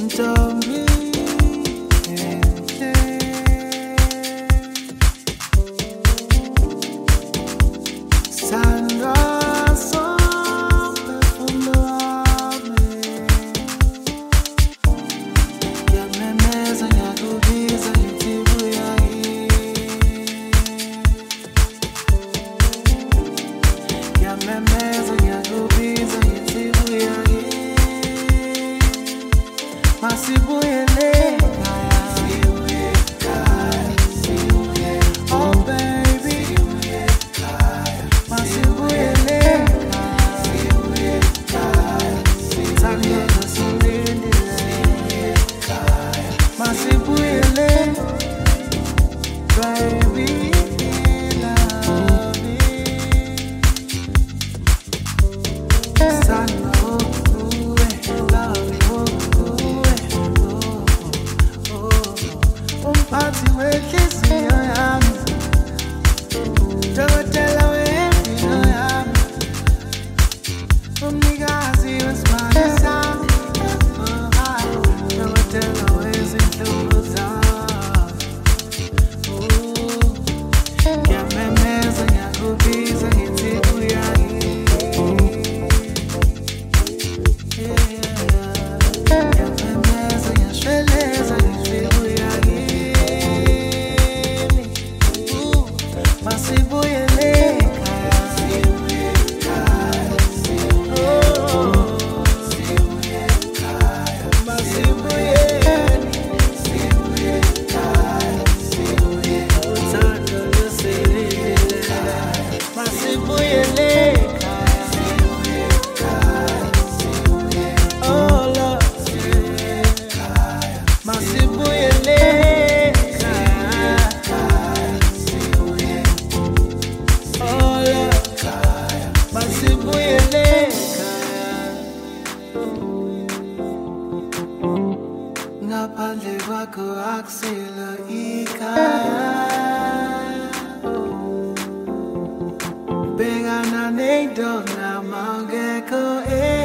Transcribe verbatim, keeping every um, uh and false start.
Ntombi enhle, sandwa somphefumulo wami, ngiyamemeza ngiyakubiza ngithi buya kimi, ngiyamemeza ngiyakubiza ngithi buya kimi. Masibuyele ekhaya, sibuye ekhaya, sibuye, oh baby, sibuye ekhaya, masibuyele ekhaya, sibuye ekhaya, sithandeka silindile, sibuye ekhaya, masibuyele, baby, love me, sandwa ukuwe, love you. Umphathi wenhliziyo yami, dokotela wempilo yami, umnikazi wesimanje sami, dokotela wezinhlungu zami. Ngiyamemeza ngiyakubiza ngithi buya kimi, ngiyamemeza ngiyashweleza ngithi buya kimi. Masibuyele ekhaya, sibuye ekhaya, sibuye ekhaya, masibuyele, sibuye ekhaya, sibuye, uthando lusilile, masibuyele ekhaya, sibuye ekhaya, sibuye, oh Lord, sibuye ekhaya, masibuyele ekhaya, sibuye, oh Lord, masibuyele ekhaya. Ngaphandle kwakho akusilo ikhaya, bhekana ney'ntonga mawungekho